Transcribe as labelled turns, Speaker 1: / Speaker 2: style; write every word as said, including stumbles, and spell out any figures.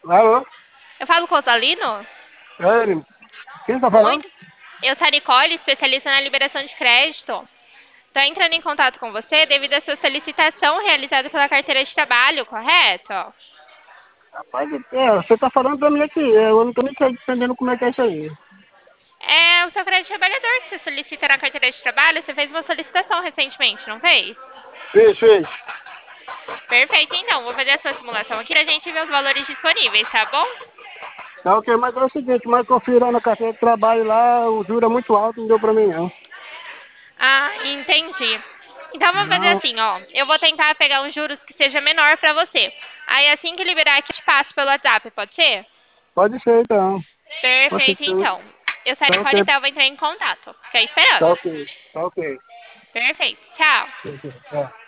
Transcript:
Speaker 1: Alô?
Speaker 2: Eu falo com o Osalino?
Speaker 1: É ele? Quem tá falando?
Speaker 2: Muito. Eu sou a Nicole, especialista na liberação de crédito. Estou entrando em contato com você devido à sua solicitação realizada pela carteira de trabalho, correto?
Speaker 1: Rapaz, é, você tá falando pra mim aqui. Eu não tô nem entendendo como é que é isso aí.
Speaker 2: É o seu crédito trabalhador que você solicita na carteira de trabalho. Você fez uma solicitação recentemente, não fez?
Speaker 1: Fez, fez.
Speaker 2: Perfeito, então. Vou fazer a sua simulação aqui pra gente ver os valores disponíveis, tá bom?
Speaker 1: Tá ok, mas é o seguinte, mas confira na carteira de trabalho lá, o juro é muito alto, não deu pra mim não.
Speaker 2: Ah, entendi. Então vamos fazer
Speaker 1: Não,
Speaker 2: assim, ó. Eu vou tentar pegar uns juros que seja menor pra você. Aí assim que liberar aqui, eu te passo pelo WhatsApp, pode ser?
Speaker 1: pode ser então. Pode ser,
Speaker 2: Perfeito,
Speaker 1: então.
Speaker 2: então. Eu sou a
Speaker 1: Tá ok,
Speaker 2: Nicole, então eu vou entrar em contato. Fica aí
Speaker 1: tá
Speaker 2: esperando.
Speaker 1: ok, tá ok.
Speaker 2: Perfeito. Tchau.
Speaker 1: Ok, tá.